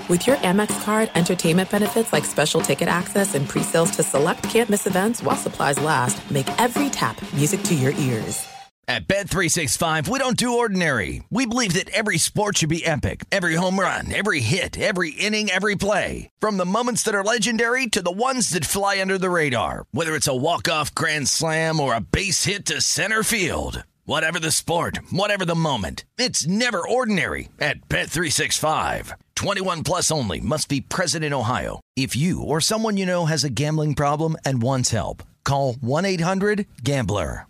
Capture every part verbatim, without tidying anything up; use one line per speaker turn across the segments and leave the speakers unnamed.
With your Amex card, entertainment benefits like special ticket access and pre-sales to select can't-miss events while supplies last make every tap music to your ears.
At Bet three sixty-five, we don't do ordinary. We believe that every sport should be epic. Every home run, every hit, every inning, every play. From the moments that are legendary to the ones that fly under the radar. Whether it's a walk-off grand slam or a base hit to center field. Whatever the sport, whatever the moment, it's never ordinary at Bet three sixty-five. twenty-one plus only. Must be present in Ohio. If you or someone you know has a gambling problem and wants help, call one eight hundred gambler.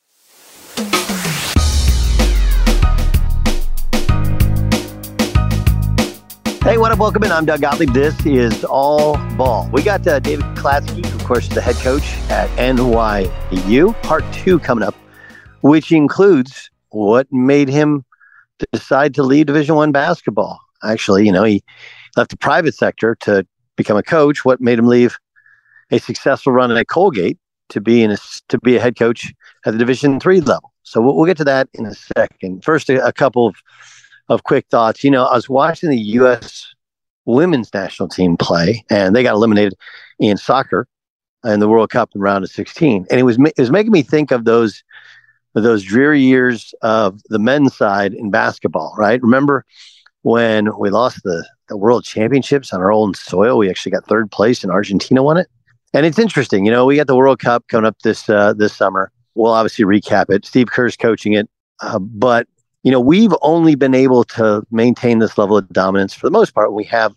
Hey, what up? Welcome in. I'm Doug Gottlieb. This is All Ball. We got uh, David Klatsky, of course, the head coach at N Y U. Part two coming up, which includes what made him decide to leave Division One basketball. Actually, you know, he left the private sector to become a coach. What made him leave a successful run at Colgate to be in a, to be a head coach at the Division Three level. So we'll, we'll get to that in a second. First, a, a couple of, of quick thoughts. You know, I was watching the U S women's national team play, and they got eliminated in soccer in the World Cup in round of sixteen. And it was it was making me think of those of those dreary years of the men's side in basketball. Right? Remember when we lost the, the World Championships on our own soil? We actually got third place, and Argentina won it. And it's interesting, you know, we got the World Cup coming up this uh, this summer. We'll obviously recap it. Steve Kerr's coaching it. Uh, but, you know, we've only been able to maintain this level of dominance for the most part when we have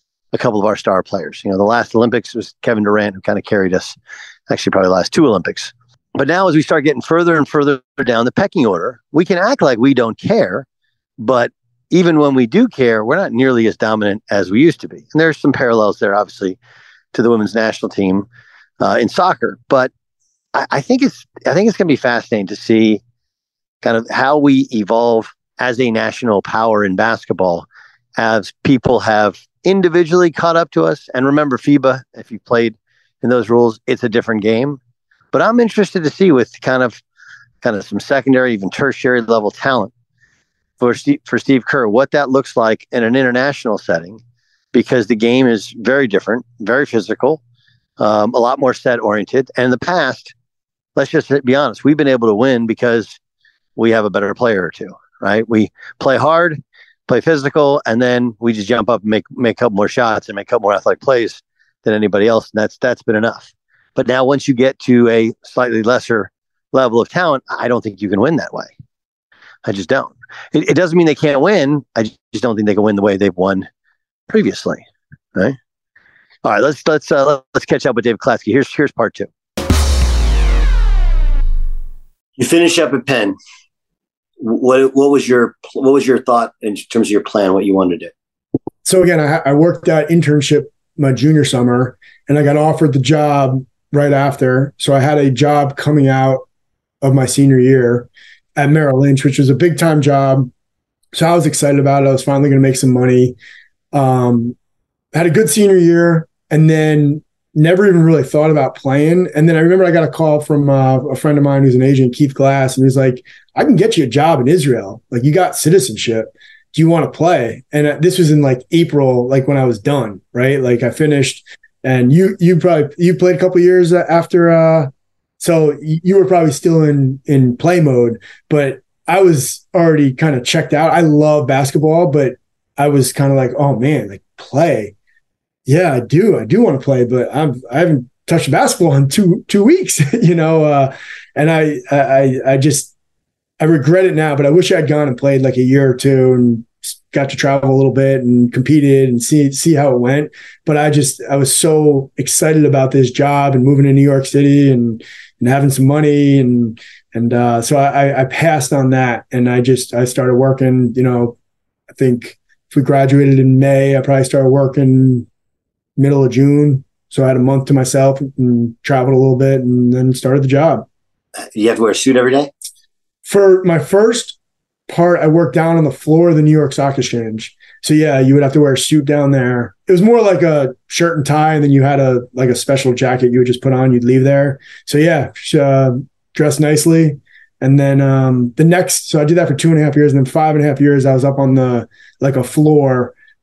a couple of our star players. You know, the last Olympics was Kevin Durant, who kind of carried us, actually probably the last two Olympics. But now as we start getting further and further down the pecking order, we can act like we don't care. But even when we do care, we're not nearly as dominant as we used to be. And there's some parallels there, obviously, to the women's national team uh, in soccer. But I, I think it's I think it's going to be fascinating to see kind of how we evolve as a national power in basketball as people have individually caught up to us. And remember, FIBA, if you played in those rules, it's a different game. But I'm interested to see with kind of kind of some secondary, even tertiary level talent for Steve, for Steve Kerr, what that looks like in an international setting, because the game is very different, very physical, um, a lot more set oriented. And in the past, let's just be honest, we've been able to win because we have a better player or two, right? We play hard, play physical, and then we just jump up and make, make a couple more shots and make a couple more athletic plays than anybody else. And that's, that's been enough. But now once you get to a slightly lesser level of talent, I don't think you can win that way. I just don't. It, it doesn't mean they can't win. I just don't think they can win the way they've won previously. Right. All right. Let's let's uh, let's catch up with David Klatsky. Here's here's part two. You finish up at Penn. What what was your what was your thought in terms of your plan? What you wanted to do?
So again, I, I worked that internship my junior summer, and I got offered the job right after. So I had a job coming out of my senior year at Merrill Lynch, which was a big time job. So I was excited about it. I was finally going to make some money. Um, had a good senior year, and then never even really thought about playing. And then I remember I got a call from uh, a friend of mine who's an agent, Keith Glass, and he was like, I can get you a job in Israel. Like, you got citizenship. Do you want to play? And uh, this was in like April, like when I was done, right? Like I finished, and you, you probably, you played a couple years after, uh, so you were probably still in, in play mode, but I was already kind of checked out. I love basketball, but I was kind of like, oh man, like play. Yeah, I do. I do want to play, but I'm, I haven't touched basketball in two, two weeks, you know? Uh, and I, I, I just, I regret it now, but I wish I'd gone and played like a year or two and got to travel a little bit and competed and see, see how it went. But I just, I was so excited about this job and moving to New York City and, and having some money. And, and, uh, so I, I passed on that, and I just, I started working, you know, I think if we graduated in May, I probably started working middle of June. So I had a month to myself and traveled a little bit and then started the job.
You have to wear a suit every day?
For my first part, I worked down on the floor of the New York Stock Exchange. So yeah, you would have to wear a suit down there. It was more like a shirt and tie, and then you had a like a special jacket you would just put on. You'd leave there. So yeah, uh, dressed nicely. And then um, the next, so I did that for two and a half years, and then five and a half years, I was up on the like a floor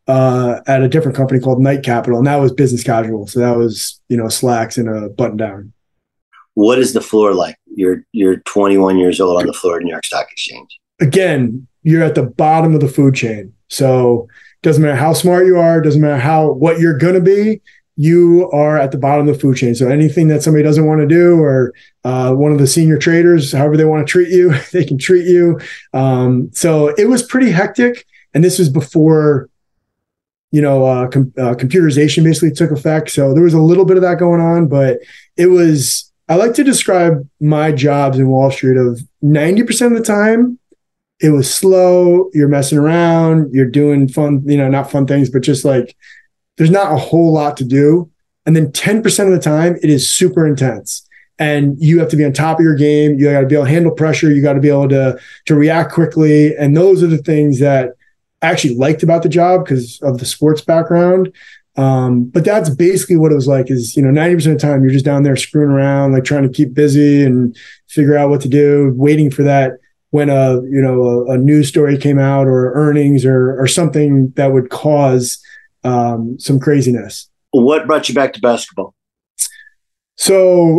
uh, at a different company called Knight Capital, and that was business casual. So that was, you know, slacks and a button down.
What is the floor like? You're you're twenty-one years old on the floor of New York Stock Exchange.
Again, you're at the bottom of the food chain. So doesn't matter how smart you are, doesn't matter how what you're gonna be, you are at the bottom of the food chain. So anything that somebody doesn't want to do, or uh, one of the senior traders, however they want to treat you, they can treat you. Um, so it was pretty hectic. And this was before, you know, uh, com- uh, computerization basically took effect. So there was a little bit of that going on, but it was, I like to describe my jobs in Wall Street of ninety percent of the time, it was slow. You're messing around. You're doing fun, you know, not fun things, but just like, there's not a whole lot to do. And then ten percent of the time, it is super intense. And you have to be on top of your game. You got to be able to handle pressure. You got to be able to, to react quickly. And those are the things that I actually liked about the job because of the sports background. Um, but that's basically what it was like is, you know, ninety percent of the time, you're just down there screwing around, like trying to keep busy and figure out what to do, waiting for that when a, you know, a, a news story came out or earnings or, or something that would cause um, some craziness.
What brought you back to basketball?
So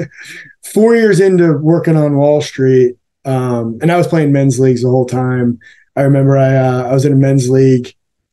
four years into working on Wall Street, um, and I was playing men's leagues the whole time. I remember I, uh, I was in a men's league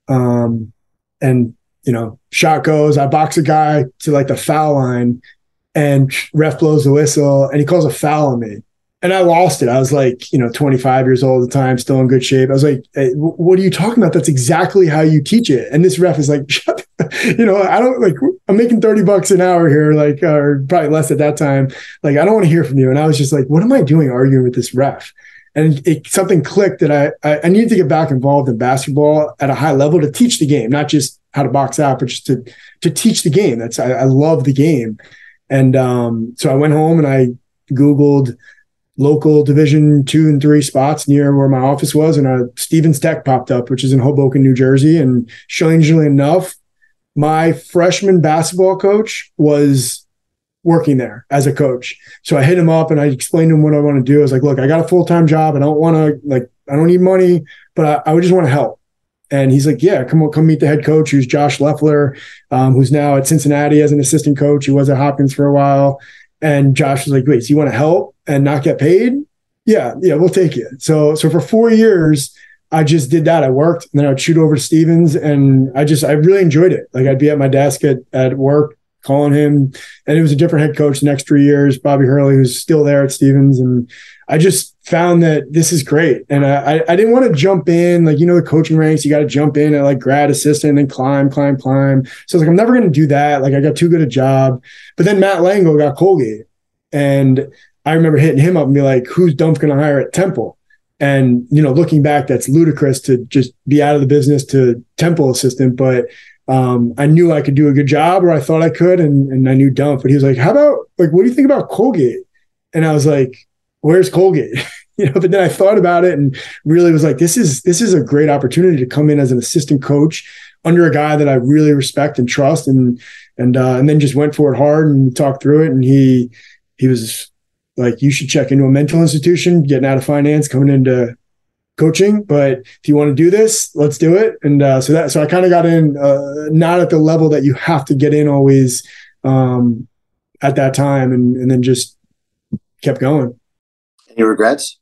um, and, you know, shot goes, I box a guy to like the foul line and ref blows the whistle and he calls a foul on me. And I lost it. I was like, you know, twenty-five years old at the time, still in good shape. I was like, hey, what are you talking about? That's exactly how you teach it. And this ref is like, shut you know, I don't like, I'm making thirty bucks an hour here, like, or probably less at that time. Like, I don't want to hear from you. And I was just like, what am I doing arguing with this ref? And it, something clicked that I, I, I needed to get back involved in basketball at a high level to teach the game, not just how to box out, but just to, to teach the game. That's, I, I love the game. And um, so I went home and I Googled local division two and three spots near where my office was. And a Stevens Tech popped up, which is in Hoboken, New Jersey. And strangely enough, my freshman basketball coach was working there as a coach. So I hit him up and I explained to him what I want to do. I was like, look, I got a full-time job. I don't want to like, I don't need money, but I, I would just want to help. And he's like, yeah, come on, come meet the head coach, who's Josh Leffler, um, who's now at Cincinnati as an assistant coach. He was at Hopkins for a while. And Josh was like, wait, so you want to help and not get paid? Yeah, yeah, we'll take it. So, so for four years, I just did that. I worked and then I'd shoot over to Stevens and I just, I really enjoyed it. Like I'd be at my desk at, at work calling him, and it was a different head coach the next three years, Bobby Hurley, who's still there at Stevens. And I just found that this is great. And I, I didn't want to jump in, like, you know, the coaching ranks, you got to jump in at like grad assistant and then climb, climb, climb. So I was like, I'm never going to do that. Like I got too good a job. But then Matt Lango got Colgate. And I remember hitting him up and be like, who's Dumpf going to hire at Temple? And, you know, looking back, that's ludicrous to just be out of the business to Temple assistant. But um, I knew I could do a good job, or I thought I could. And, and I knew Dumpf. But he was like, how about, like, what do you think about Colgate? And I was like, where's Colgate? You know, but then I thought about it and really was like, this is, this is a great opportunity to come in as an assistant coach under a guy that I really respect and trust. And, and, uh, and then just went for it hard and talked through it. And he, he was like, you should check into a mental institution, getting out of finance, coming into coaching. But if you want to do this, let's do it. And uh, so that, so I kind of got in, uh, not at the level that you have to get in always um, at that time, and, and then just kept going.
Any regrets?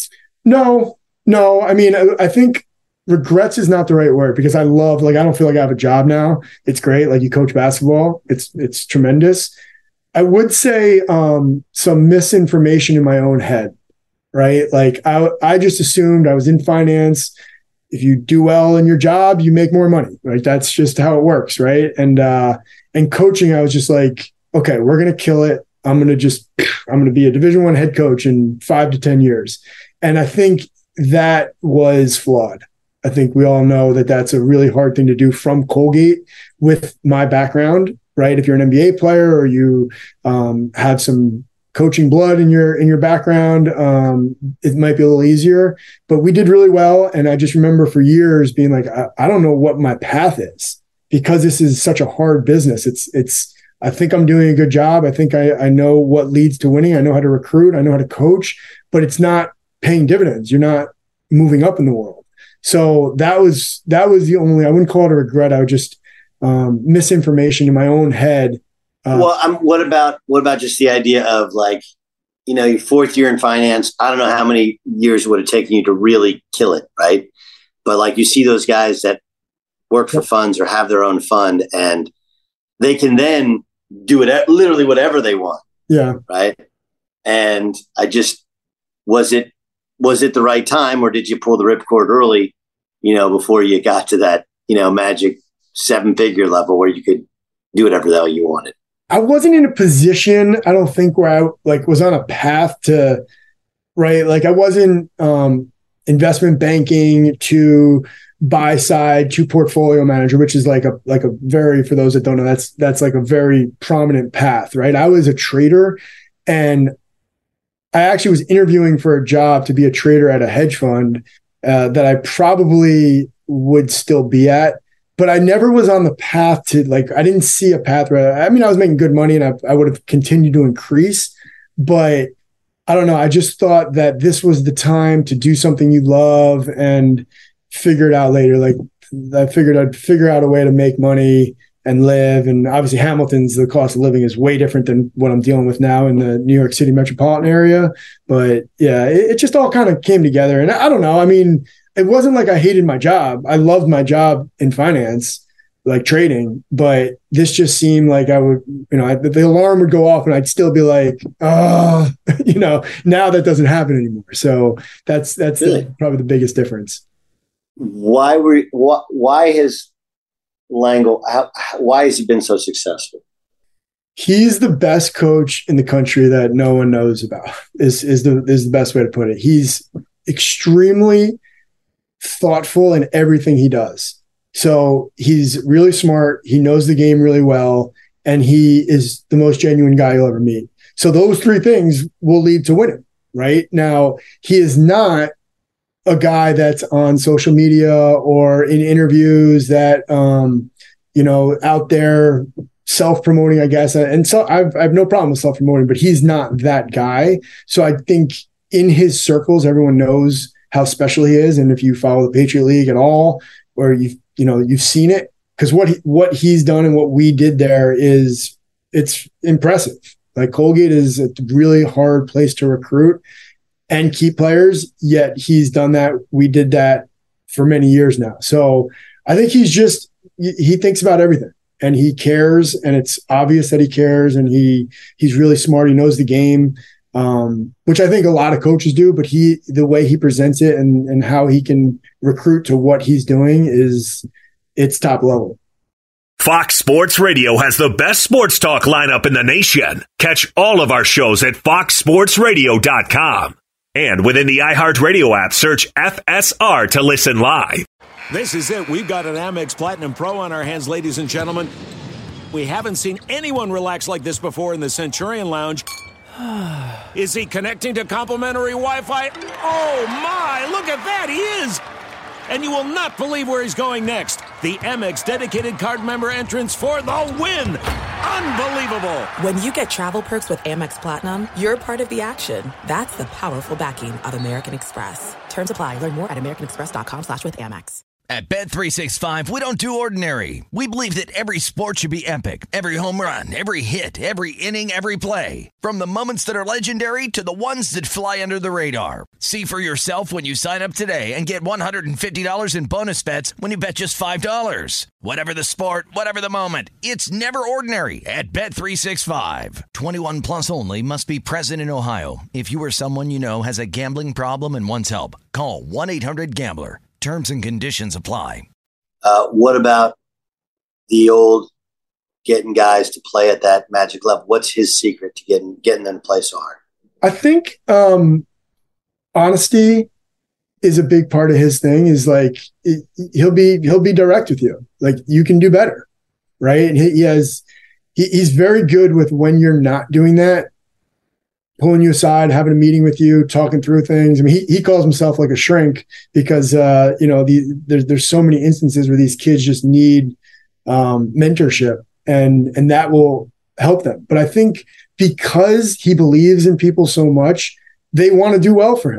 No, no. I mean, I, I think regrets is not the right word, because I love, like, I don't feel like I have a job now. It's great. Like, you coach basketball. It's, it's tremendous. I would say um, some misinformation in my own head, right? Like I, I just assumed I was in finance. If you do well in your job, you make more money, right? That's just how it works, right? And uh, and coaching, I was just like, okay, we're gonna kill it. I'm gonna just, I'm gonna be a Division One head coach in five to ten years. And I think that was flawed. I think we all know that that's a really hard thing to do from Colgate with my background. Right. If you're an N B A player or you um, have some coaching blood in your, in your background, um, it might be a little easier, but we did really well. And I just remember for years being like, I, I don't know what my path is, because this is such a hard business. It's, it's, I think I'm doing a good job. I think I, I know what leads to winning. I know how to recruit. I know how to coach, but it's not paying dividends. You're not moving up in the world. So that was that was the only, I wouldn't call it a regret. I would just um, misinformation in my own head.
Uh, well, um, what about what about just the idea of like, you know, your fourth year in finance? I don't know how many years it would have taken you to really kill it, right? But like you see those guys that work for funds or have their own fund, and they can then do it literally whatever they want.
Yeah.
Right. And I just, was it, was it the right time, or did you pull the ripcord early, you know, before you got to that, you know, magic seven figure level where you could do whatever the hell you wanted?
I wasn't in a position, I don't think, where I like was on a path to, right. Like I wasn't um, investment banking to buy side to portfolio manager, which is like a, like a very, for those that don't know, that's, that's like a very prominent path, right? I was a trader, and I actually was interviewing for a job to be a trader at a hedge fund uh, that I probably would still be at, but I never was on the path to, like, I didn't see a path where, I mean, I was making good money and I, I would have continued to increase, but I don't know. I just thought that this was the time to do something you love and figure it out later. Like I figured I'd figure out a way to make money and live. And obviously Hamilton's, the cost of living is way different than what I'm dealing with now in the New York City metropolitan area. But yeah, it, it just all kind of came together. And I, I don't know. I mean, it wasn't like I hated my job. I loved my job in finance, like trading, but this just seemed like I would, you know, I, the alarm would go off and I'd still be like, oh, you know, now that doesn't happen anymore. So that's, that's really? the, probably the biggest difference.
Why were why, why has Langle how, why has he been so successful?
He's the best coach in the country that no one knows about. Is is the is the best way to put it. He's extremely thoughtful in everything he does. So he's really smart. He knows the game really well, and he is the most genuine guy you'll ever meet. So those three things will lead to winning. Right now, he is not a guy that's on social media or in interviews that, um, you know, out there self-promoting, I guess. And so I've, I have no problem with self-promoting, but he's not that guy. So I think in his circles, everyone knows how special he is. And if you follow the Patriot League at all, or you've, you know, you've seen it, because what, he, what he's done and what we did there is, it's impressive. Like Colgate is a really hard place to recruit and keep players, yet he's done that. We did that for many years now. So I think he's just, he thinks about everything and he cares, and it's obvious that he cares, and he, he's really smart. He knows the game, um, which I think a lot of coaches do, but he, the way he presents it and, and how he can recruit to what he's doing is, it's top level.
Fox Sports Radio has the best sports talk lineup in the nation. Catch all of our shows at fox sports radio dot com. And within the iHeartRadio app, search F S R to listen live.
This is it. We've got an Amex Platinum Pro on our hands, ladies and gentlemen. We haven't seen anyone relax like this before in the Centurion Lounge. Is he connecting to complimentary Wi-Fi? Oh, my. Look at that. He is. And you will not believe where he's going next. The Amex dedicated card member entrance for the win. Unbelievable.
When you get travel perks with Amex Platinum, you're part of the action. That's the powerful backing of American Express. Terms apply. Learn more at americanexpress.com slash with Amex.
At Bet three sixty-five, we don't do ordinary. We believe that every sport should be epic. Every home run, every hit, every inning, every play. From the moments that are legendary to the ones that fly under the radar. See for yourself when you sign up today and get one hundred fifty dollars in bonus bets when you bet just five dollars. Whatever the sport, whatever the moment, it's never ordinary at Bet three sixty-five. twenty-one plus only. Must be present in Ohio. If you or someone you know has a gambling problem and wants help, call one eight hundred gambler. Terms and conditions apply.
Uh, what about the old getting guys to play at that magic level? What's his secret to getting getting them to play so hard?
I think um, honesty is a big part of his thing. Is like it, he'll be he'll be direct with you. Like you can do better, right? And he, he has he, he's very good with when you're not doing that, pulling you aside, having a meeting with you, talking through things. I mean, he, he calls himself like a shrink because, uh, you know, the, there's, there's so many instances where these kids just need um, mentorship, and, and that will help them. But I think because he believes in people so much, they want to do well for him.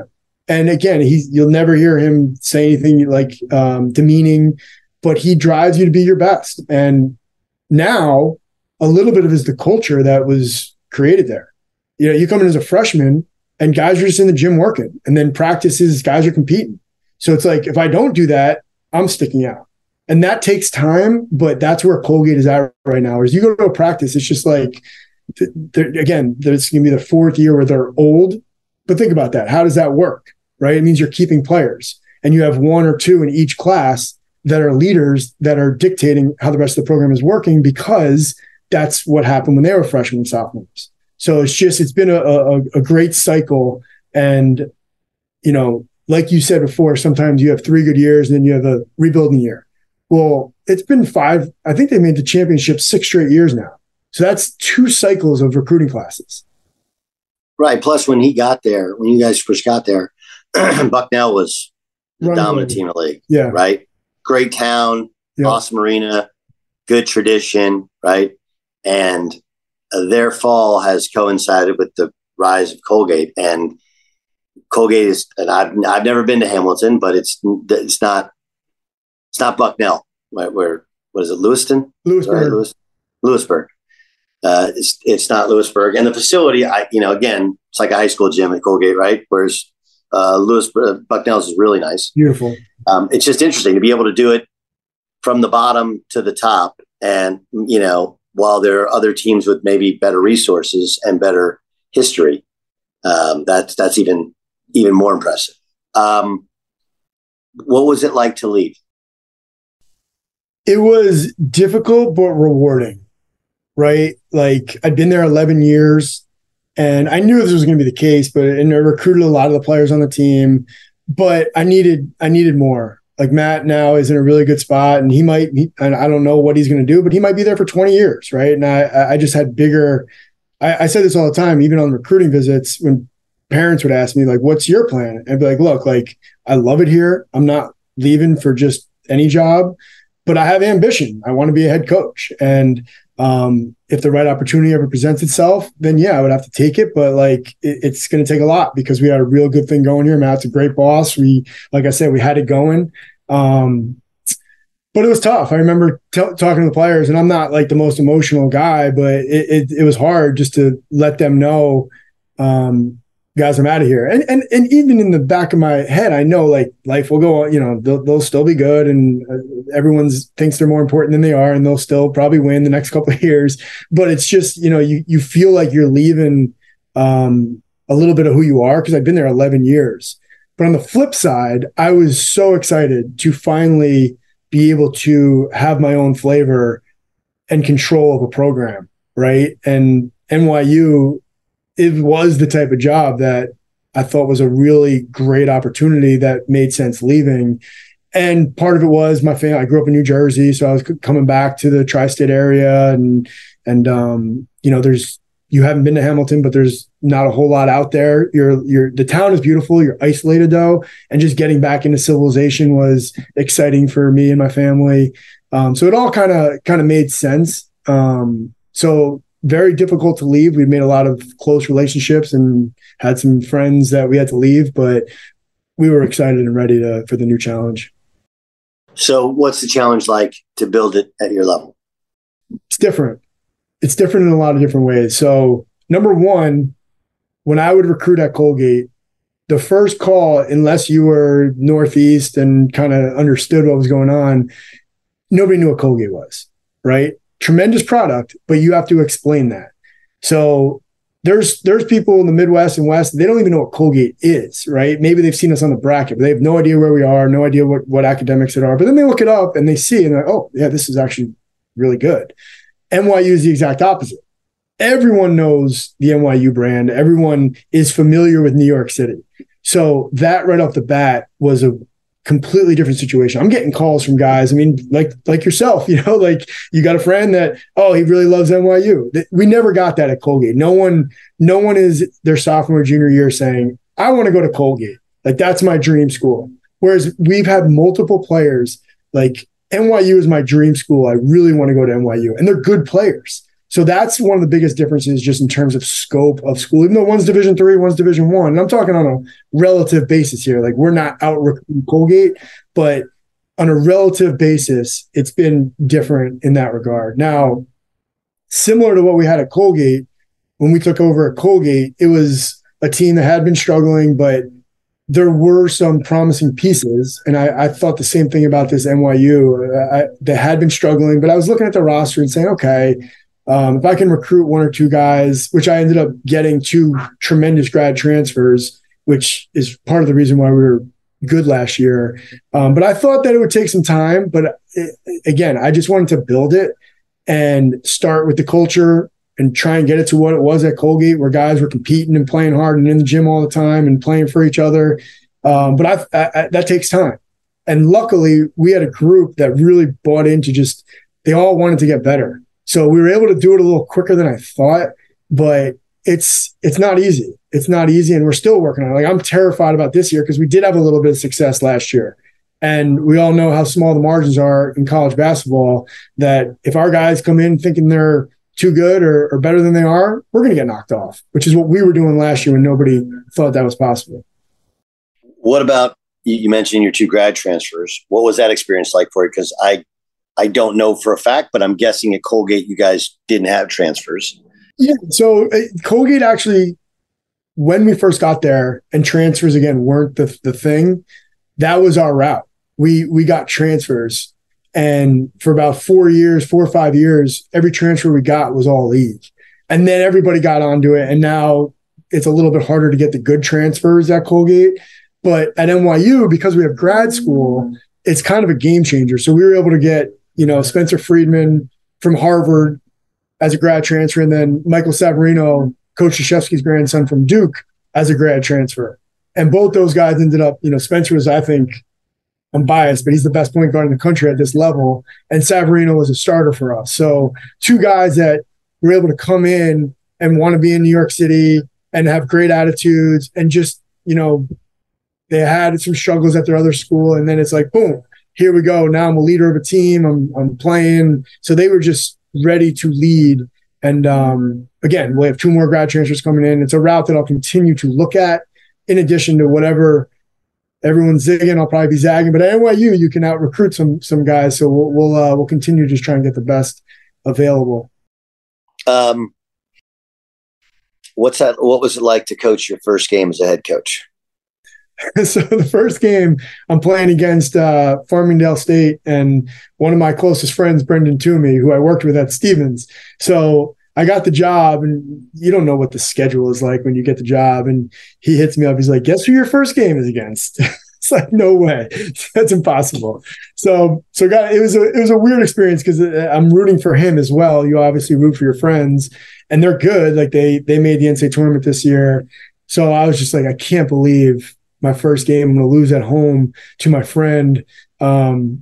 And again, he's, you'll never hear him say anything like um, demeaning, but he drives you to be your best. And now a little bit of it is the culture that was created there. You know, you come in as a freshman and guys are just in the gym working, and then practices, guys are competing. So it's like, if I don't do that, I'm sticking out. And that takes time, but that's where Colgate is at right now. As you go to a practice, it's just like, again, it's going to be the fourth year where they're old. But think about that. How does that work, right? It means you're keeping players, and you have one or two in each class that are leaders that are dictating how the rest of the program is working, because that's what happened when they were freshmen and sophomores. So it's just, it's been a, a, a great cycle. And, you know, like you said before, sometimes you have three good years and then you have a rebuilding year. Well, it's been five. I think they made the championship six straight years now. So that's two cycles of recruiting classes.
Right. Plus, when he got there, when you guys first got there, Bucknell was the Running dominant team in the league.
Yeah.
Right. Great town, yeah. Awesome arena, good tradition. Right. And uh, their fall has coincided with the rise of Colgate. And Colgate is, and I've I've never been to Hamilton, but it's it's not it's not Bucknell. Right, where what is it, Lewiston?
Lewisburg.
Right, Lewis, Lewisburg. Uh, it's it's not Lewisburg, and the facility, I you know, again, it's like a high school gym at Colgate, right? Whereas uh, Lewisburg, Bucknell's is really nice,
beautiful.
Um, it's just interesting to be able to do it from the bottom to the top, and you know, while there are other teams with maybe better resources and better history, um, that's that's even even more impressive. Um, what was it like to leave?
It was difficult, but rewarding, right? Like, I'd been there eleven years and I knew this was going to be the case, but and I recruited a lot of the players on the team, but I needed, I needed more. Like, Matt now is in a really good spot, and he might, he, and I don't know what he's going to do, but he might be there for twenty years. Right. And I, I just had bigger, I, I said this all the time, even on recruiting visits, when parents would ask me, like, what's your plan? I'd be like, look, like, I love it here. I'm not leaving for just any job, but I have ambition. I want to be a head coach. And um, if the right opportunity ever presents itself, then yeah, I would have to take it. But like, it, it's going to take a lot, because we had a real good thing going here. Matt's a great boss. We, like I said, we had it going. Um, but it was tough. I remember t- talking to the players, and I'm not like the most emotional guy, but it, it, it was hard just to let them know, um, guys, I'm out of here. And, and, and even in the back of my head, I know like life will go on, you know, they'll, they'll still be good. And uh, everyone's thinks they're more important than they are. And they'll still probably win the next couple of years, but it's just, you know, you, you feel like you're leaving um, a little bit of who you are. Cause I've been there eleven years, but on the flip side, I was so excited to finally be able to have my own flavor and control of a program. Right. And N Y U, it was the type of job that I thought was a really great opportunity that made sense leaving. And part of it was my family. I grew up in New Jersey, so I was coming back to the tri-state area, and, and, um, you know, there's, you haven't been to Hamilton, but there's not a whole lot out there. You're, you're, the town is beautiful. You're isolated though. And just getting back into civilization was exciting for me and my family. Um, so it all kind of, kind of made sense. Um, so, very difficult to leave. We made a lot of close relationships and had some friends that we had to leave, but we were excited and ready to for the new challenge.
So what's the challenge like to build it at your level?
It's different. It's different in a lot of different ways. So number one, when I would recruit at Colgate, the first call, unless you were Northeast and kind of understood what was going on, nobody knew what Colgate was, right? Tremendous product, but you have to explain that. So there's there's people in the Midwest and West, they don't even know what Colgate is, right? Maybe they've seen us on the bracket, but they have no idea where we are, no idea what, what academics it are. But then they look it up and they see and they're like, oh, yeah, this is actually really good. N Y U is the exact opposite. Everyone knows the N Y U brand. Everyone is familiar with New York City. So that right off the bat was a completely different situation. I'm getting calls from guys. I mean, like, like yourself, you know, like you got a friend that, oh, he really loves N Y U. We never got that at Colgate. No one, no one is their sophomore, junior year saying, I want to go to Colgate. Like, that's my dream school. Whereas we've had multiple players like N Y U is my dream school. I really want to go to N Y U, and they're good players. So that's one of the biggest differences just in terms of scope of school, even though one's Division three, one's Division one. And I'm talking on a relative basis here. Like we're not out recruiting Colgate, but on a relative basis, it's been different in that regard. Now, similar to what we had at Colgate, when we took over at Colgate, it was a team that had been struggling, but there were some promising pieces. And I, I thought the same thing about this N Y U. I, they had been struggling, but I was looking at the roster and saying, okay, um, if I can recruit one or two guys, which I ended up getting two tremendous grad transfers, which is part of the reason why we were good last year. Um, but I thought that it would take some time. But it, again, I just wanted to build it and start with the culture and try and get it to what it was at Colgate, where guys were competing and playing hard and in the gym all the time and playing for each other. Um, but I, I, I, that takes time. And luckily, we had a group that really bought into just, they all wanted to get better. So we were able to do it a little quicker than I thought, but it's it's not easy. It's not easy, and we're still working on it. Like, I'm terrified about this year because we did have a little bit of success last year. And we all know how small the margins are in college basketball, that if our guys come in thinking they're too good or, or better than they are, we're going to get knocked off, which is what we were doing last year when nobody thought that was possible.
What about, you mentioned your two grad transfers. What was that experience like for you? Because I, I don't know for a fact, but I'm guessing at Colgate you guys didn't have transfers.
Yeah, so uh, Colgate actually, when we first got there and transfers, again, weren't the, the thing, that was our route. We we got transfers. And for about four years, four or five years, every transfer we got was all league. And then everybody got onto it. And now it's a little bit harder to get the good transfers at Colgate. But at N Y U, because we have grad school, it's kind of a game changer. So we were able to get, you know, Spencer Friedman from Harvard as a grad transfer, and then Michael Savarino, Coach Krzyzewski's grandson from Duke, as a grad transfer. And both those guys ended up, you know, Spencer was, I think, I'm biased, but he's the best point guard in the country at this level. And Savarino was a starter for us. So two guys that were able to come in and want to be in New York City and have great attitudes, and just, you know, they had some struggles at their other school. And then it's like, boom, here we go. Now I'm a leader of a team. I'm, I'm playing. So they were just ready to lead. And um, again, we have two more grad transfers coming in. It's a route that I'll continue to look at in addition to whatever everyone's zigging, I'll probably be zagging. But at N Y U, you can out recruit some some guys. So we'll we'll, uh, we'll continue to just try and get the best available.
Um, what's that? What was it like to coach your first game as a head coach?
So the first game, I'm playing against uh, Farmingdale State, and one of my closest friends, Brendan Toomey, who I worked with at Stevens. So I got the job, and you don't know what the schedule is like when you get the job. And he hits me up. He's like, guess who your first game is against? It's like, no way. That's impossible. So, so God, it was a, it was a weird experience because I'm rooting for him as well. You obviously root for your friends, and they're good. Like they, they made the N C double A tournament this year. So I was just like, I can't believe my first game, I'm going to lose at home to my friend. Um,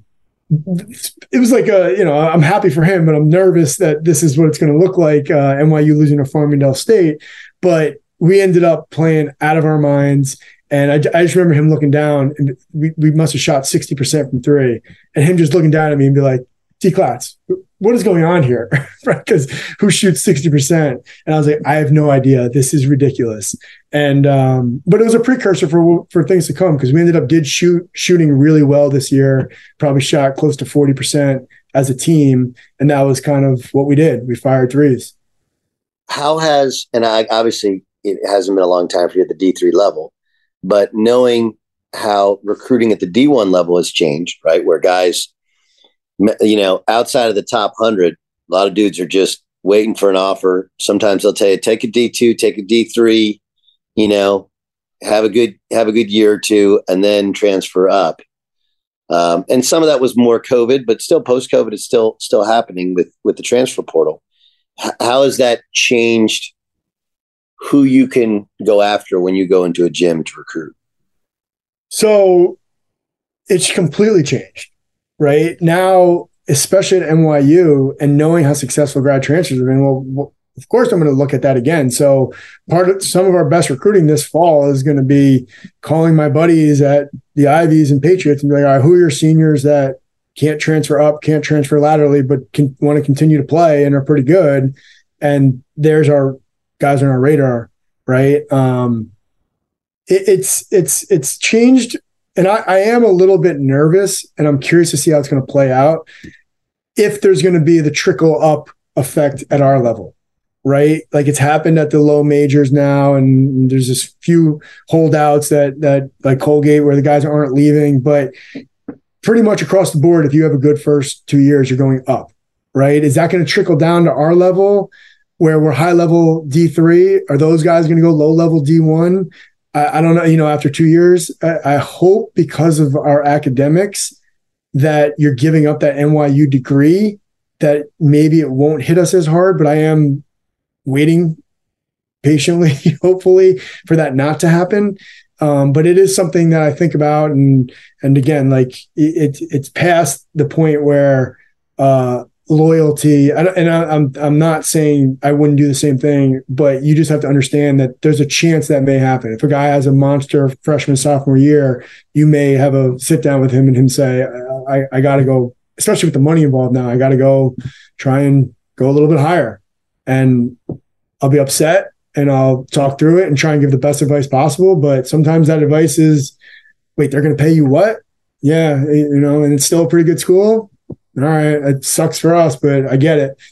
It was like a, you know, I'm happy for him, but I'm nervous that this is what it's going to look like, uh, N Y U losing to Farmingdale State. But we ended up playing out of our minds. And I, I just remember him looking down, and we, we must have shot sixty percent from three, and him just looking down at me and be like, D-Class, what is going on here? Because who shoots sixty percent? And I was like, I have no idea. This is ridiculous. And um, but it was a precursor for for things to come, because we ended up did shoot shooting really well this year. Probably shot close to forty percent as a team, and that was kind of what we did. We fired threes.
How has, and I obviously it hasn't been a long time for you at the D three level, but knowing how recruiting at the D one level has changed, right? Where guys, you know, outside of the top one hundred, a lot of dudes are just waiting for an offer. Sometimes they'll tell you, take a D two, take a D three, you know, have a good, have a good year or two, and then transfer up. Um, and some of that was more COVID, but still post-COVID, it's still, still happening with, with the transfer portal. H- how has that changed who you can go after when you go into a gym to recruit? So
it's completely changed. Right now, especially at N Y U, and knowing how successful grad transfers have been, well, of course, I'm going to look at that again. So part of some of our best recruiting this fall is going to be calling my buddies at the Ivies and Patriots and be like, all right, who are your seniors that can't transfer up, can't transfer laterally, but can want to continue to play and are pretty good. And there's our guys on our radar, right? Um, it, it's it's it's changed, and I, I am a little bit nervous, and I'm curious to see how it's going to play out. If there's going to be the trickle up effect at our level, right? Like it's happened at the low majors now, and there's this few holdouts that that like Colgate where the guys aren't leaving, but pretty much across the board, if you have a good first two years, you're going up, right? Is that going to trickle down to our level where we're high level D three? Are those guys going to go low level D one? I, I don't know. You know, after two years, I, I hope because of our academics that you're giving up that N Y U degree, that maybe it won't hit us as hard, but I am waiting patiently, hopefully, for that not to happen. Um, but it is something that I think about. And, and again, like it, it it's past the point where uh, loyalty, I, and I, I'm, I'm not saying I wouldn't do the same thing, but you just have to understand that there's a chance that may happen. If a guy has a monster freshman, sophomore year, you may have a sit down with him and him say, I, I got to go, especially with the money involved now, I got to go try and go a little bit higher. And I'll be upset and I'll talk through it and try and give the best advice possible. But sometimes that advice is, wait, they're going to pay you what? Yeah, you know, and it's still a pretty good school. All right, it sucks for us, but I get it.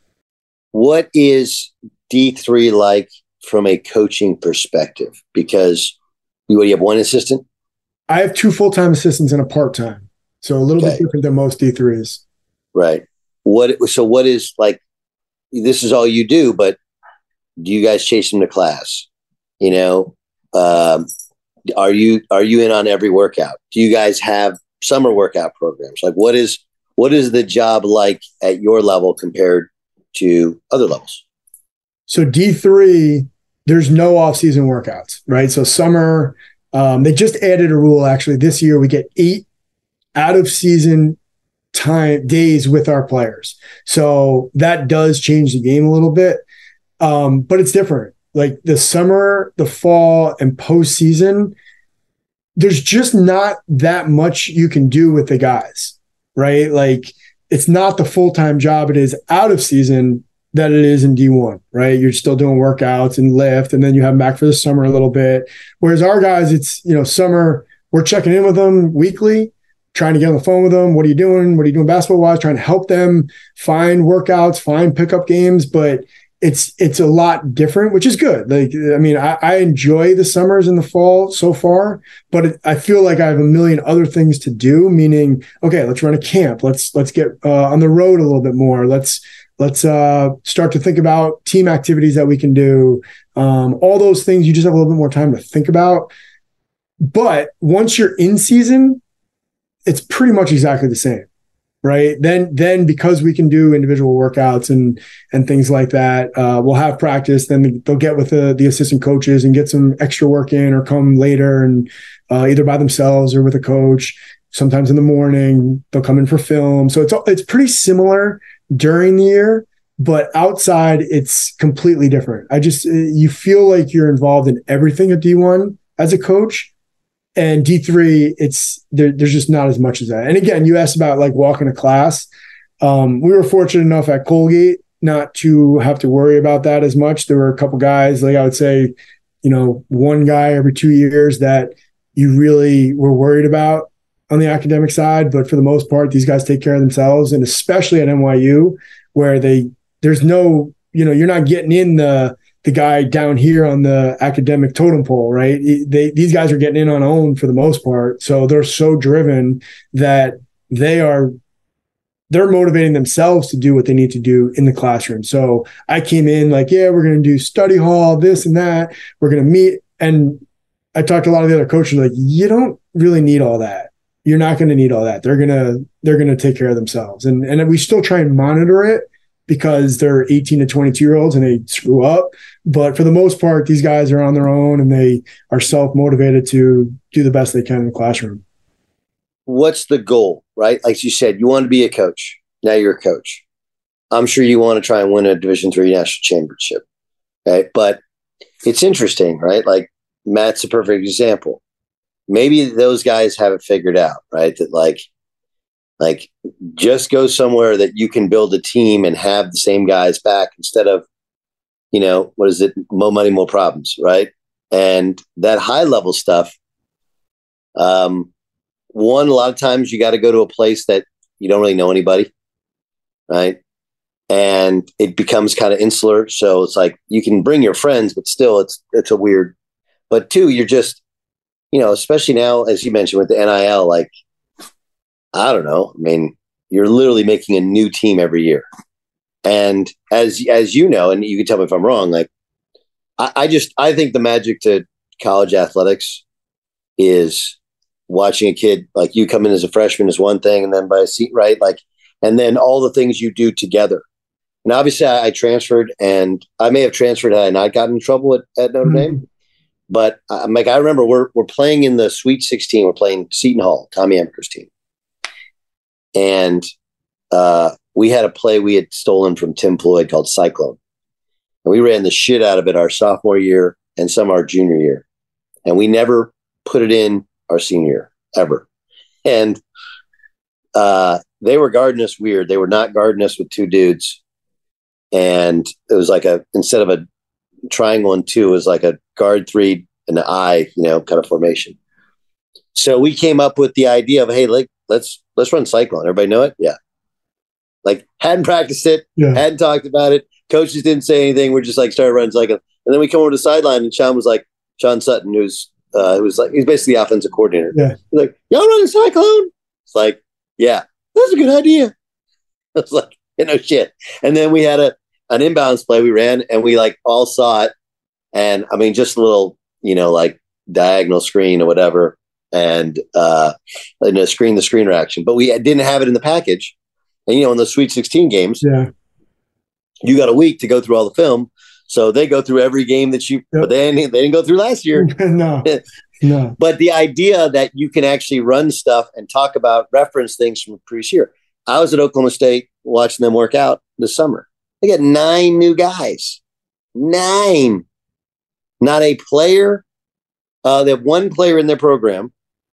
What is D three like from a coaching perspective? Because you, what, you have one assistant?
I have two full-time assistants and a part-time. So a little okay. bit different than most D threes.
Right. What? So what is like, this is all you do, but do you guys chase them to class? You know, um, are you, are you in on every workout? Do you guys have summer workout programs? Like what is, what is the job like at your level compared to other levels?
So D three, there's no off-season workouts, right? So summer, um, they just added a rule actually this year. We get eight out of season time days with our players. So that does change the game a little bit. Um, but it's different. Like the summer, the fall, and postseason, there's just not that much you can do with the guys, right? Like it's not the full-time job it is out of season that it is in D one, right? You're still doing workouts and lift, and then you have them back for the summer a little bit. Whereas our guys, it's, you know, summer, we're checking in with them weekly, trying to get on the phone with them. What are you doing? What are you doing basketball-wise? Trying to help them find workouts, find pickup games, but it's it's a lot different, which is good. Like, I mean, I, I enjoy the summers and the fall so far, but it, I feel like I have a million other things to do. Meaning, okay, let's run a camp. Let's let's get uh, on the road a little bit more. Let's let's uh, start to think about team activities that we can do. Um, all those things, you just have a little bit more time to think about. But once you're in season, it's pretty much exactly the same. Right. Then, then because we can do individual workouts and, and things like that, uh, we'll have practice. Then they'll get with the, the assistant coaches and get some extra work in, or come later and uh, either by themselves or with a coach. Sometimes in the morning, they'll come in for film. So it's, it's pretty similar during the year, but outside it's completely different. I just, you feel like you're involved in everything at D one as a coach. And D three, it's there, there's just not as much as that. And again, you asked about like walking to class. Um, we were fortunate enough at Colgate not to have to worry about that as much. There were a couple guys, like I would say, you know, one guy every two years that you really were worried about on the academic side. But for the most part, these guys take care of themselves. And especially at N Y U, where they there's no, you know, you're not getting in the the guy down here on the academic totem pole, right? They, these guys are getting in on own for the most part. So they're so driven that they are, they're motivating themselves to do what they need to do in the classroom. So I came in like, yeah, we're going to do study hall, this and that. We're going to meet. And I talked to a lot of the other coaches, like, you don't really need all that. You're not going to need all that. They're going to, they're going to take care of themselves. And, and we still try and monitor it, because they're eighteen to twenty-two year olds and they screw up. But for the most part, these guys are on their own and they are self-motivated to do the best they can in the classroom.
What's the goal, right? Like you said, you want to be a coach. Now you're a coach. I'm sure you want to try and win a Division three national championship. Okay. But it's interesting, right? Like Matt's a perfect example. Maybe those guys have it figured out, right? That like, Like, just go somewhere that you can build a team and have the same guys back instead of, you know, what is it? More money, more problems, right? And that high level stuff, um, one, a lot of times you got to go to a place that you don't really know anybody, right? And it becomes kind of insular. So it's like you can bring your friends, but still it's it's a weird. But two, you're just, you know, especially now, as you mentioned with the N I L, like, I don't know. I mean, you're literally making a new team every year. And as as you know, and you can tell me if I'm wrong, like I, I just I think the magic to college athletics is watching a kid like you come in as a freshman is one thing, and then by a seat, right? Like, and then all the things you do together. And obviously I, I transferred, and I may have transferred had I not gotten in trouble at, at Notre mm-hmm. Dame. But I'm like, I remember we're we're playing in the Sweet sixteen. We're playing Seton Hall, Tommy Amaker's team. And uh, we had a play we had stolen from Tim Floyd called Cyclone. And we ran the shit out of it our sophomore year and some our junior year. And we never put it in our senior year, ever. And uh, they were guarding us weird. They were not guarding us with two dudes. And it was like a, instead of a triangle and two, it was like a guard three and an I, you know, kind of formation. So we came up with the idea of, hey, like, let's let's run Cyclone. Everybody know it? Yeah. Like, hadn't practiced it, yeah. hadn't talked about it. Coaches didn't say anything. We're just like started running Cyclone. And then we come over to the sideline, and Sean was like, Sean Sutton, who's uh, who was like, he's basically the offensive coordinator. Yeah. He's like, y'all running Cyclone? It's like, yeah, that's a good idea. I was like, you know, shit. And then we had a an inbounds play we ran, and we like all saw it. And I mean, just a little, you know, like diagonal screen or whatever. And uh, you know, screen the screen reaction, but we didn't have it in the package. And you know, in the Sweet sixteen games, yeah, you got a week to go through all the film. So they go through every game that you, yep. but they didn't, they didn't go through last year.
no, no.
But the idea that you can actually run stuff and talk about reference things from the previous year. I was at Oklahoma State watching them work out this summer. They got nine new guys, nine, not a player. Uh, they have one player in their program.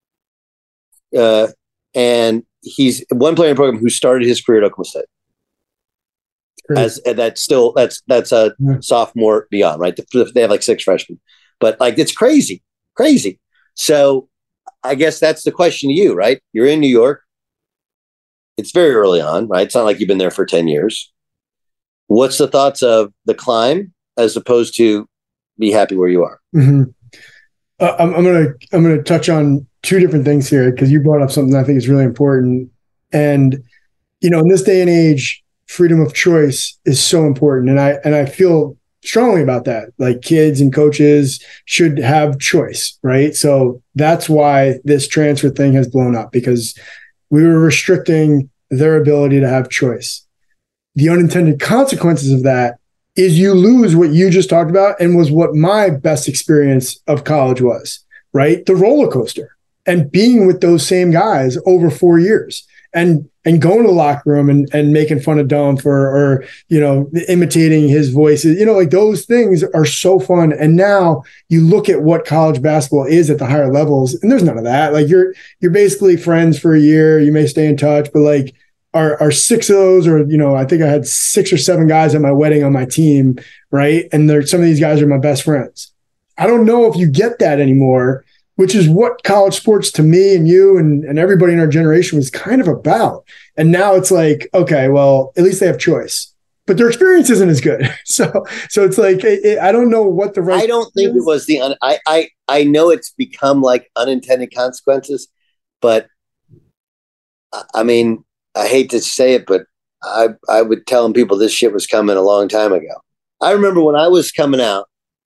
Uh, and he's one player in the program who started his career at Oklahoma State. Great. As and that's still that's that's a yeah. sophomore beyond, right? They have like six freshmen, but like it's crazy, crazy. So I guess that's the question to you, right? You're in New York. It's very early on, right? It's not like you've been there for ten years. What's the thoughts of the climb as opposed to be happy where you are?
Mm-hmm. Uh, I'm, I'm gonna I'm gonna touch on two different things here because you brought up something I think is really important. And you know, in this day and age, freedom of choice is so important, and I and I feel strongly about that. Like, kids and coaches should have choice, right? So that's why this transfer thing has blown up, because we were restricting their ability to have choice. The unintended consequences of that is you lose what you just talked about and was what my best experience of college was, right? The roller coaster and being with those same guys over four years and and going to the locker room and, and making fun of Dom for, or, you know, imitating his voices, you know, like those things are so fun. And now you look at what college basketball is at the higher levels, and there's none of that. Like, you're you're basically friends for a year. You may stay in touch, but like, Are, are six of those, or, you know, I think I had six or seven guys at my wedding on my team, right? And they're, some of these guys are my best friends. I don't know if you get that anymore, which is what college sports to me and you and, and everybody in our generation was kind of about. And now it's like, okay, well, at least they have choice, but their experience isn't as good. So, so it's like, it, it, I don't know what the right.
I don't think is. It was the, un, I, I, I know it's become like unintended consequences, but I mean, I hate to say it, but I I would tell people this shit was coming a long time ago. I remember when I was coming out,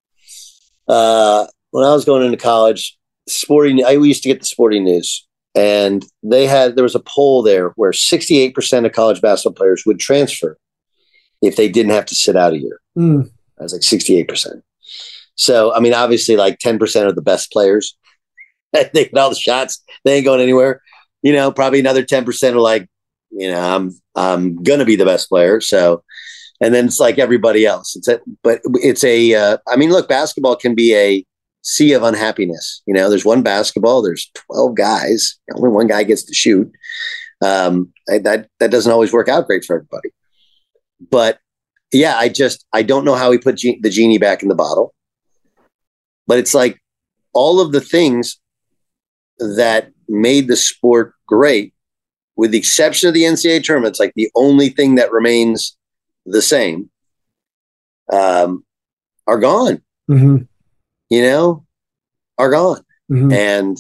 uh, when I was going into college, sporting, I used to get the Sporting News, and they had, there was a poll there where sixty-eight percent of college basketball players would transfer if they didn't have to sit out a year. Mm. I was like sixty-eight percent. So, I mean, obviously like ten percent of the best players, they get all the shots, they ain't going anywhere. You know, probably another ten percent are like, you know, I'm I'm gonna be the best player. So, and then it's like everybody else. It's a, but it's a. Uh, I mean, look, basketball can be a sea of unhappiness. You know, there's one basketball. There's twelve guys. Only one guy gets to shoot. Um, that that doesn't always work out great for everybody. But yeah, I just I don't know how he put ge- the genie back in the bottle. But it's like all of the things that made the sport great, with the exception of the N C double A tournament, it's like the only thing that remains the same, um, are gone.
Mm-hmm.
You know, are gone.
Mm-hmm.
And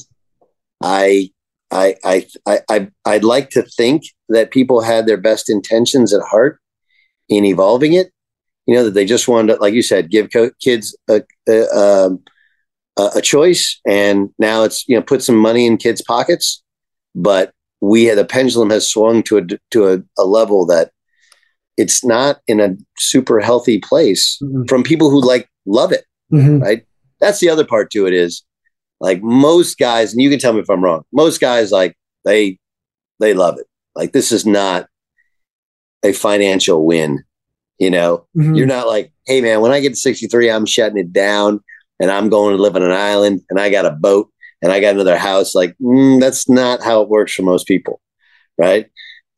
I, I, I, I, I, I'd like to think that people had their best intentions at heart in evolving it. You know, that they just wanted to, like you said, give co- kids a, a, um, a choice, and now it's, you know, put some money in kids' pockets. But we had the pendulum has swung to a to a, a level that it's not in a super healthy place mm-hmm. from people who like love it. Mm-hmm. Right. That's the other part to it is like most guys, and you can tell me if I'm wrong. Most guys like they they love it. Like this is not a financial win. You know, mm-hmm. You're not like, hey man, when I get to sixty-three, I'm shutting it down. And I'm going to live on an island, and I got a boat, and I got another house. Like, mm, that's not how it works for most people, right?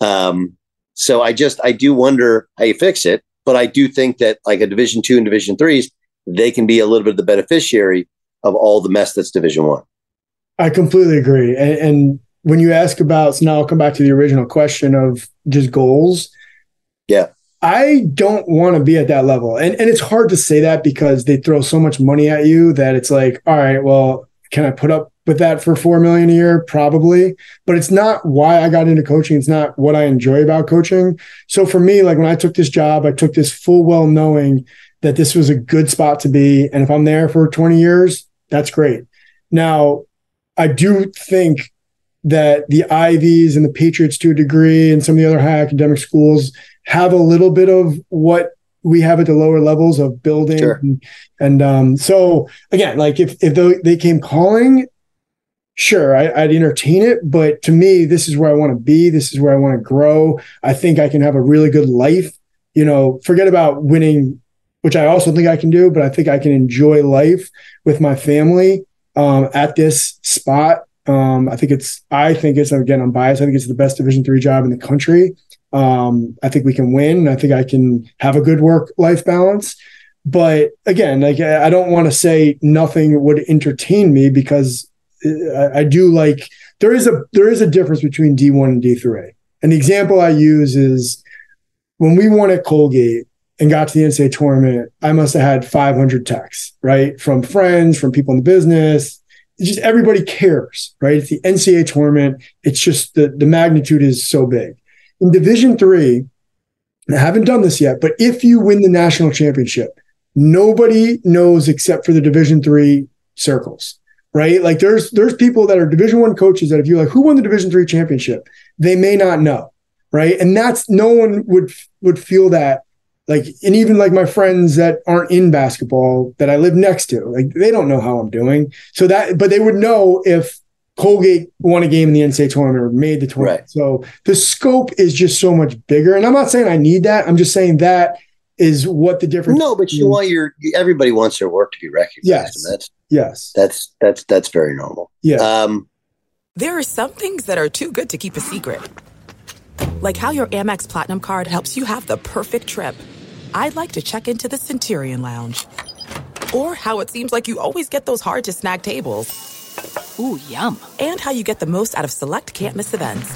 Um, so I just, I do wonder how you fix it. But I do think that like a Division two and Division threes, they can be a little bit of the beneficiary of all the mess that's Division one.
I completely agree. And, and when you ask about, so now I'll come back to the original question of just goals.
Yeah.
I don't want to be at that level. And and it's hard to say that because they throw so much money at you that it's like, all right, well, can I put up with that for four million dollars a year? Probably. But it's not why I got into coaching. It's not what I enjoy about coaching. So for me, like when I took this job, I took this full well knowing that this was a good spot to be. And if I'm there for twenty years, that's great. Now, I do think that the Ivies and the Patriots to a degree and some of the other high academic schools have a little bit of what we have at the lower levels of building.
Sure.
And, and um, so again, like if, if they came calling, sure, I, I'd entertain it. But to me, this is where I want to be. This is where I want to grow. I think I can have a really good life. You know, forget about winning, which I also think I can do, but I think I can enjoy life with my family um, at this spot. Um, I think it's, I think it's, again, I'm biased. I think it's the best Division three job in the country. Um, I think we can win. I think I can have a good work-life balance. But again, like I don't want to say nothing would entertain me because I, I do like, there is a, there is a difference between D one and D three. And the example I use is when we won at Colgate and got to the N C double A tournament, I must have had five hundred texts, right? From friends, from people in the business. It's just everybody cares, right? It's the N C double A tournament. It's just the, the magnitude is so big. In Division three, I haven't done this yet, but if you win the national championship, nobody knows except for the Division three circles, right? Like there's there's people that are Division one coaches that if you're like, who won the Division three championship? They may not know, right? And that's, no one would would feel that. Like, and even like my friends that aren't in basketball that I live next to, like they don't know how I'm doing. So that, but they would know if Colgate won a game in the N C double A tournament or made the tournament. Right. So the scope is just so much bigger. And I'm not saying I need that. I'm just saying that is what the difference.
No, but you want your, everybody wants their work to be recognized.
Yes.
And that's,
yes.
That's, that's, that's very normal.
Yeah.
Um,
there are some things that are too good to keep a secret. Like how your Amex Platinum card helps you have the perfect trip. I'd like to check into the Centurion Lounge. Or how it seems like you always get those hard to snag tables.
Ooh, yum.
And how you get the most out of select can't-miss events.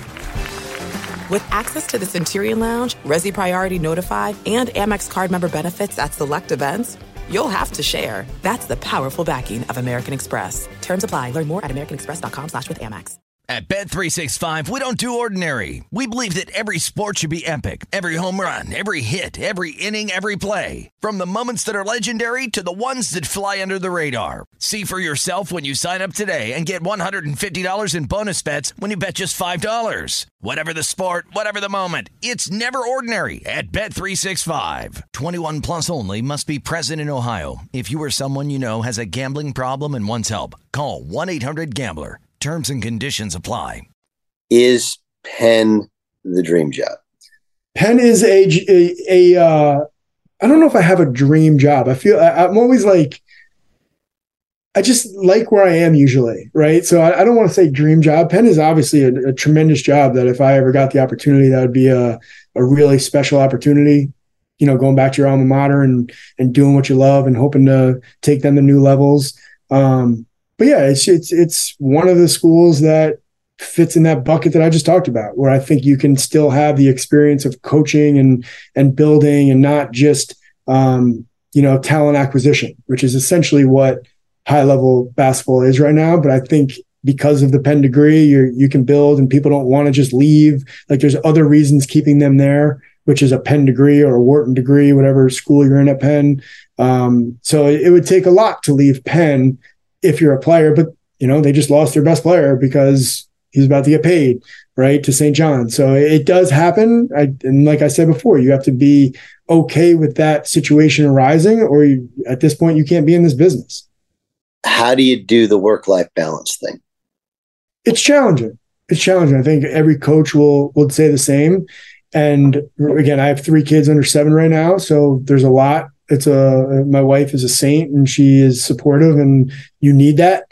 With access to the Centurion Lounge, Resi Priority Notified, and Amex card member benefits at select events, you'll have to share. That's the powerful backing of American Express. Terms apply. Learn more at americanexpress.com slash with Amex.
At Bet three sixty-five, we don't do ordinary. We believe that every sport should be epic. Every home run, every hit, every inning, every play. From the moments that are legendary to the ones that fly under the radar. See for yourself when you sign up today and get one hundred fifty dollars in bonus bets when you bet just five dollars. Whatever the sport, whatever the moment, it's never ordinary at Bet three sixty-five. twenty-one plus only. Must be present in Ohio. If you or someone you know has a gambling problem and wants help, call one eight hundred gambler. Terms and conditions apply.
Is Penn the dream job?
Penn is a, a, a uh, I don't know if I have a dream job. I feel I, I'm always like, I just like where I am usually, right? So I, I don't want to say dream job. Penn is obviously a, a tremendous job that if I ever got the opportunity, that would be a, a really special opportunity, you know, going back to your alma mater and and doing what you love and hoping to take them to new levels. Um, but yeah, it's it's it's one of the schools that fits in that bucket that I just talked about, where I think you can still have the experience of coaching and and building and not just um, you know, talent acquisition, which is essentially what high level basketball is right now. But I think because of the Penn degree, you you can build, and people don't want to just leave. Like there's other reasons keeping them there, which is a Penn degree or a Wharton degree, whatever school you're in at Penn. Um, so it, it would take a lot to leave Penn if you're a player, but you know, they just lost their best player because he's about to get paid, right, to Saint John. So it does happen. I, and like I said before, you have to be okay with that situation arising, or you, at this point, you can't be in this business.
How do you do the work-life balance thing?
It's challenging. It's challenging. I think every coach will will say the same. And again, I have three kids under seven right now, so there's a lot. It's a my wife is a saint, and she is supportive, and you need that.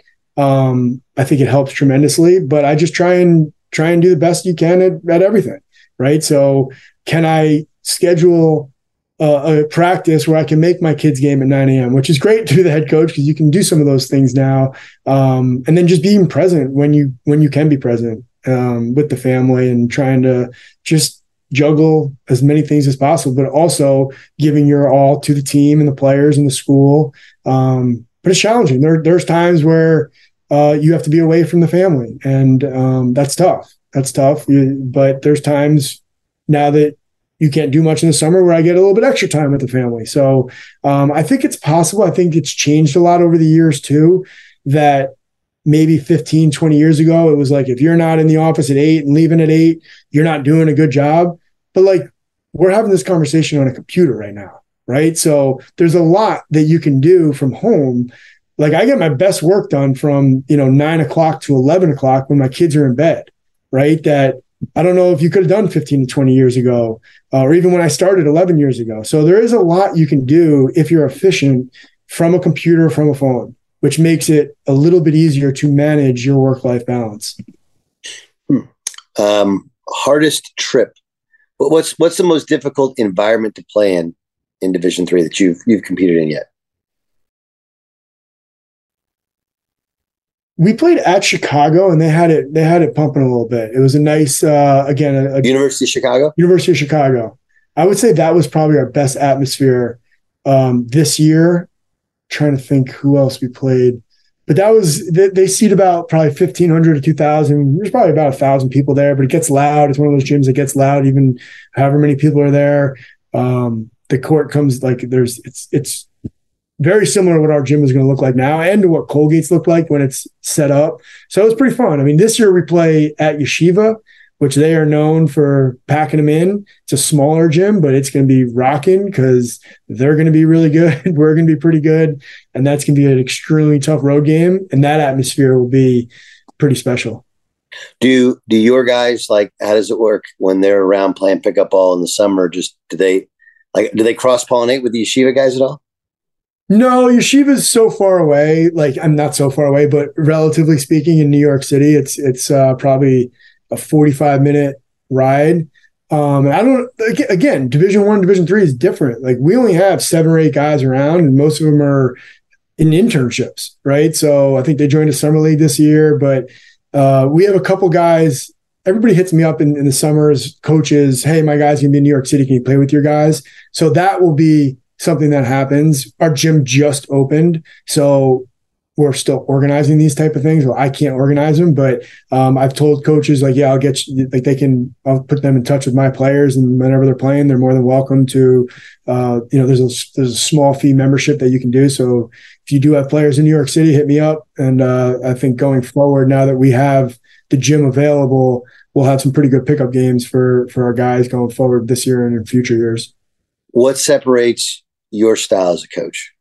Um, I think it helps tremendously. But I just try and try and do the best you can at, at everything, right? So, can I schedule Uh, a practice where I can make my kids game at nine a.m., which is great to be the head coach because you can do some of those things now. Um, and then just being present when you when you can be present um, with the family and trying to just juggle as many things as possible, but also giving your all to the team and the players and the school. Um, but it's challenging. There, there's times where uh, you have to be away from the family, and um, that's tough. That's tough. You, but there's times now that you can't do much in the summer where I get a little bit extra time with the family. So um, I think it's possible. I think it's changed a lot over the years too, that maybe fifteen, twenty years ago, it was like, if you're not in the office at eight and leaving at eight, you're not doing a good job. But like, we're having this conversation on a computer right now, right? So there's a lot that you can do from home. Like I get my best work done from, you know, nine o'clock to eleven o'clock when my kids are in bed, right? That I don't know if you could have done fifteen to twenty years ago, uh, or even when I started eleven years ago. So there is a lot you can do if you're efficient from a computer, from a phone, which makes it a little bit easier to manage your work-life balance.
Hmm. Um, hardest trip. What's what's the most difficult environment to play in in Division three that you've you've competed in yet?
We played at Chicago, and they had it. They had it pumping a little bit. It was a nice, uh, again, a, a
University of Chicago.
University of Chicago. I would say that was probably our best atmosphere um, this year. I'm trying to think who else we played, but that was they, they seat about probably fifteen hundred to two thousand. There's probably about a thousand people there, but it gets loud. It's one of those gyms that gets loud, even however many people are there. Um, the court comes like there's it's it's. very similar to what our gym is going to look like now and to what Colgate's look like when it's set up. So it was pretty fun. I mean, this year we play at Yeshiva, which they are known for packing them in. It's a smaller gym, but it's going to be rocking because they're going to be really good. We're going to be pretty good. And that's going to be an extremely tough road game. And that atmosphere will be pretty special.
Do do your guys, like, how does it work when they're around playing pickup ball in the summer? Just do they like do they cross-pollinate with the Yeshiva guys at all?
No, Yeshiva is so far away. Like I'm not so far away, but relatively speaking, in New York City, it's it's uh, probably a forty-five minute ride. Um, and I don't. Again, Division One, Division Three is different. Like we only have seven or eight guys around, and most of them are in internships, right? So I think they joined a summer league this year, but uh, we have a couple guys. Everybody hits me up in, in the summers, coaches. Hey, my guy's gonna be in New York City. Can you play with your guys? So that will be something that happens. Our gym just opened, so we're still organizing these type of things. Well, I can't organize them, but um, I've told coaches like, yeah, I'll get you, like they can, I'll put them in touch with my players, and whenever they're playing, they're more than welcome to, uh, you know, there's a, there's a small fee membership that you can do. So if you do have players in New York City, hit me up. And uh, I think going forward, now that we have the gym available, we'll have some pretty good pickup games for, for our guys going forward this year and in future years.
What separates your style as a coach?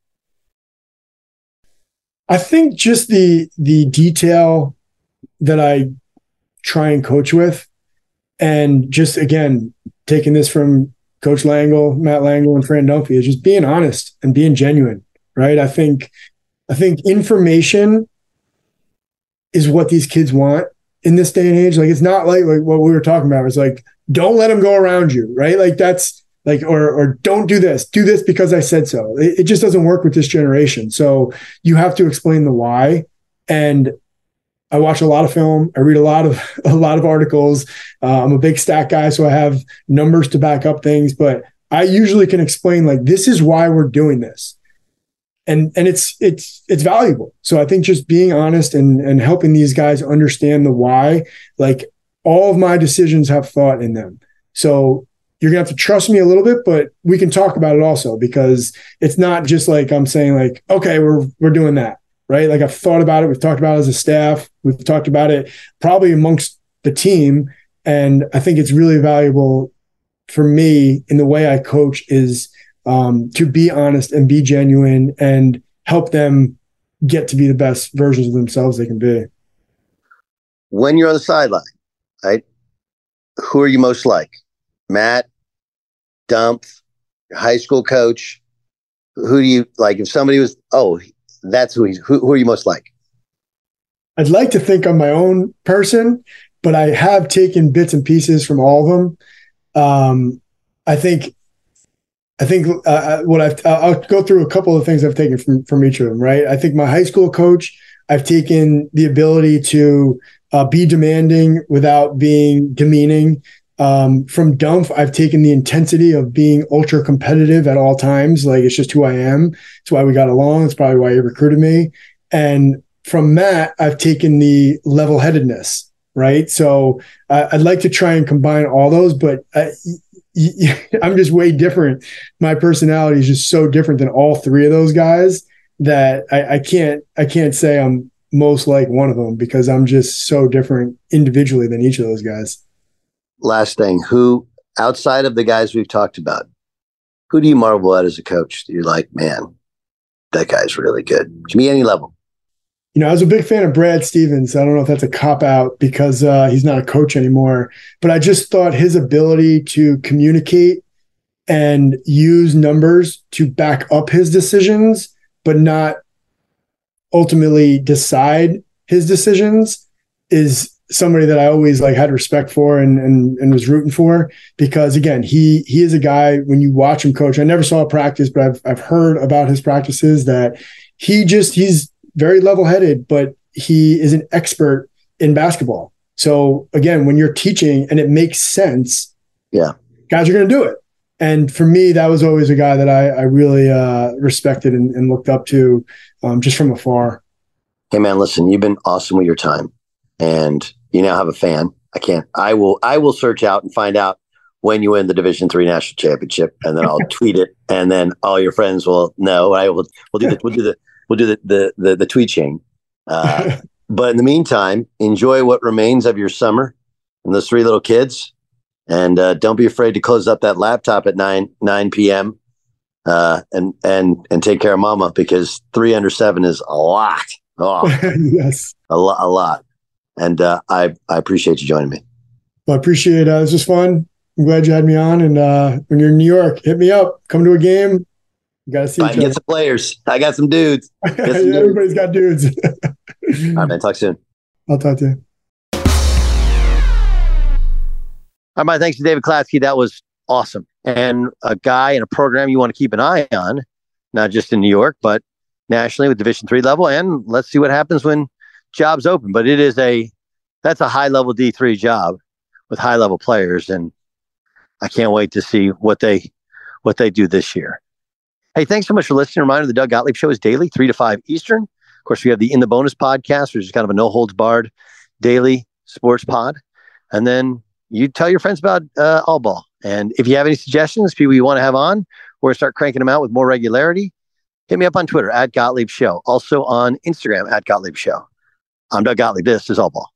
I think just the the detail that I try and coach with, and just again taking this from Coach Langle, Matt Langle, and Fran Dunphy, is just being honest and being genuine, right? I think I think information is what these kids want in this day and age. Like, it's not like, like what we were talking about. It's like, don't let them go around you, right? Like that's like, or, or don't do this, do this because I said so. It, it just doesn't work with this generation. So you have to explain the why. And I watch a lot of film. I read a lot of, a lot of articles. Uh, I'm a big stat guy, so I have numbers to back up things, but I usually can explain like, this is why we're doing this. And, and it's, it's, it's valuable. So I think just being honest and, and helping these guys understand the why, like all of my decisions have thought in them. So you're gonna have to trust me a little bit, but we can talk about it also, because it's not just like I'm saying like, okay, we're, we're doing that, right? Like I've thought about it. We've talked about it as a staff. We've talked about it probably amongst the team. And I think it's really valuable for me in the way I coach is Um, to be honest and be genuine and help them get to be the best versions of themselves they can be.
When you're on the sideline, right? Who are you most like? Matt, Dumpf, your high school coach? Who do you like? If somebody was, oh, that's who he's, who, who are you most like?
I'd like to think I'm my own person, but I have taken bits and pieces from all of them. Um, I think I think uh, what I've, I'll go through a couple of things I've taken from, from each of them, right? I think my high school coach, I've taken the ability to uh, be demanding without being demeaning. Um, from Dumpf, I've taken the intensity of being ultra competitive at all times. Like it's just who I am. It's why we got along. It's probably why he recruited me. And from Matt, I've taken the level-headedness, right? So uh, I'd like to try and combine all those, but I, I'm just way different. My personality is just so different than all three of those guys that I, I can't, I can't say I'm most like one of them because I'm just so different individually than each of those guys.
Last thing, who outside of the guys we've talked about, who do you marvel at as a coach? You're like, man, that guy's really good. Can be any level.
You know, I was a big fan of Brad Stevens. I don't know if that's a cop-out because uh, he's not a coach anymore, but I just thought his ability to communicate and use numbers to back up his decisions, but not ultimately decide his decisions is somebody that I always like had respect for and, and, and was rooting for, because again, he, he is a guy, when you watch him coach, I never saw a practice, but I've, I've heard about his practices that he just, he's very level-headed, but he is an expert in basketball. So again, when you're teaching and it makes sense,
yeah,
guys are going to do it. And for me, that was always a guy that I, I really uh, respected and, and looked up to um, just from afar.
Hey man, listen, you've been awesome with your time and you now have a fan. I can't, I will, I will search out and find out when you win the Division three national championship, and then I'll tweet it, and then all your friends will know. I will, we'll do the, we'll do the, We'll do the the the, the tweet chain. Uh, but in the meantime, enjoy what remains of your summer and those three little kids. And uh, don't be afraid to close up that laptop at nine nine p.m. Uh, and and and take care of mama, because three under seven is a lot. Oh,
yes,
a lot, a lot. And uh, I I appreciate you joining me.
Well, I appreciate it. Uh, it was just fun. I'm glad you had me on. And uh, when you're in New York, hit me up. Come to a game. You gotta see.
I can get some players. I got some dudes. Some
yeah,
dudes.
everybody's got dudes.
All right, man. Talk soon.
I'll talk to you.
All right, my thanks to David Klatsky. That was awesome. And a guy in a program you want to keep an eye on, not just in New York, but nationally with Division three level. And let's see what happens when jobs open. But it is a, that's a high level D three job with high level players. And I can't wait to see what they, what they do this year. Hey, thanks so much for listening. Reminder, the Doug Gottlieb Show is daily, three to five Eastern. Of course, we have the In the Bonus podcast, which is kind of a no-holds-barred daily sports pod. And then you tell your friends about uh, All Ball. And if you have any suggestions, people you want to have on, or start cranking them out with more regularity, hit me up on Twitter, at Gottlieb Show. Also on Instagram, at Gottlieb Show. I'm Doug Gottlieb. This is All Ball.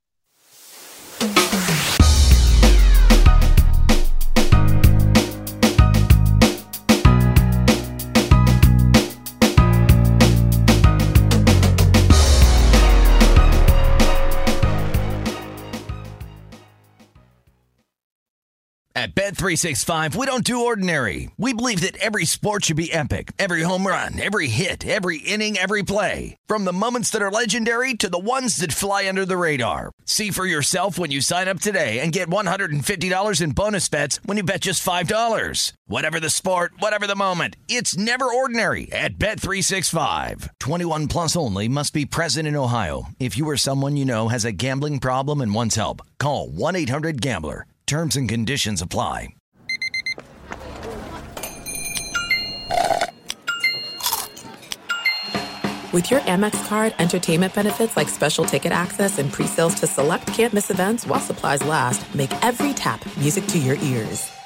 At Bet three sixty-five, we don't do ordinary. We believe that every sport should be epic. Every home run, every hit, every inning, every play. From the moments that are legendary to the ones that fly under the radar. See for yourself when you sign up today and get one hundred fifty dollars in bonus bets when you bet just five dollars. Whatever the sport, whatever the moment, it's never ordinary at Bet three sixty-five. twenty-one plus only. Must be present in Ohio. If you or someone you know has a gambling problem and wants help, call one eight hundred gambler. Terms and conditions apply.
With your Amex card, entertainment benefits like special ticket access and pre-sales to select can't-miss events while supplies last make every tap music to your ears.